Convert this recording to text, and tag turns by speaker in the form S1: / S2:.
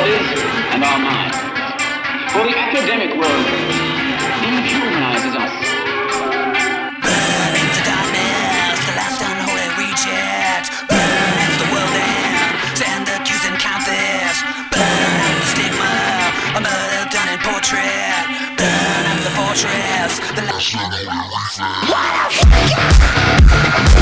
S1: bodies and our minds. For the academic world dehumanizes us.
S2: Burn into darkness, the last unholy reject. Burn as the world ends, send the cues and count this. Burn out the stigma, a murder done in portrait. Burn out the fortress, the last unholy reject.